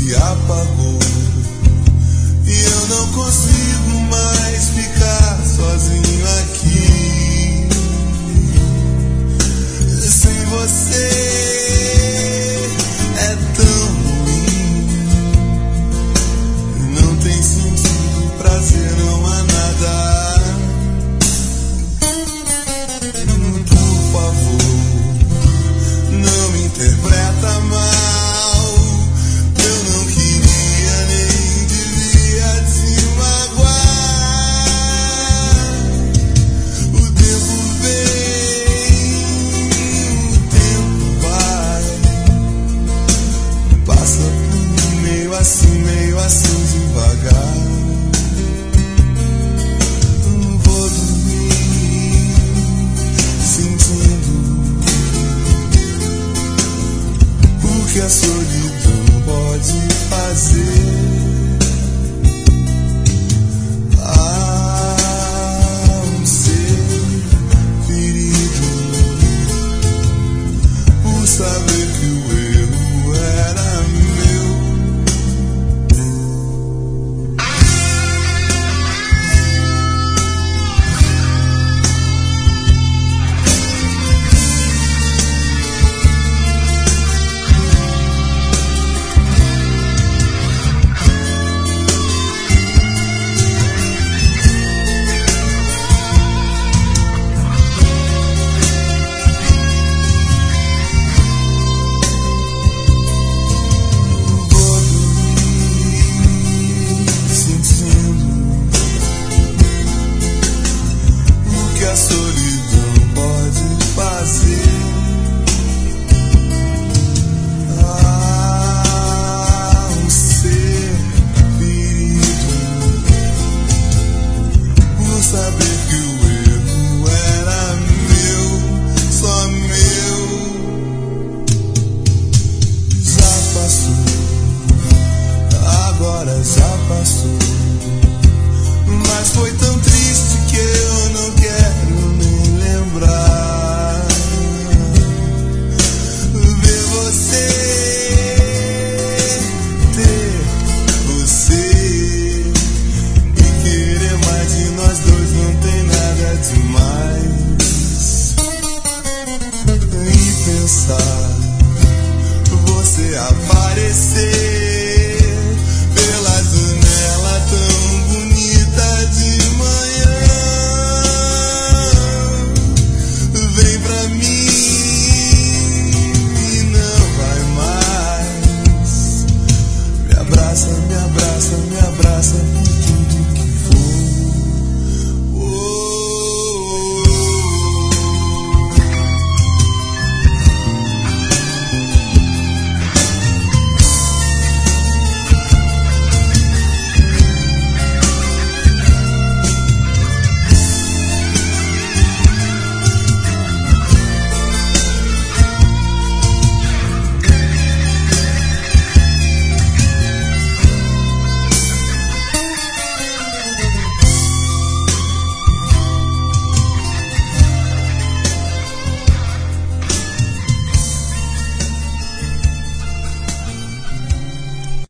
se apagou e eu não consigo mais ficar sozinho aqui. Sem você é tão ruim, não tem sentido, prazer, não há nada. Por favor, não me interpreta mal, eu não queria nem devia te magoar. O tempo vem, o tempo vai, passa por mim meio assim devagar. Vou dormir sentindo o que a solidão pode fazer. Há um ser ferido por saber que o erro era meu. Vou dormir sentindo o que a solidão pode fazer. Há um ser ferido por saber que o erro era meu, só meu. Já passou, agora já passou, mas foi tão triste que eu não quero nem lembrar. Ver você, ter você e querer mais de nós dois não tem nada demais. E pensar, você aparecer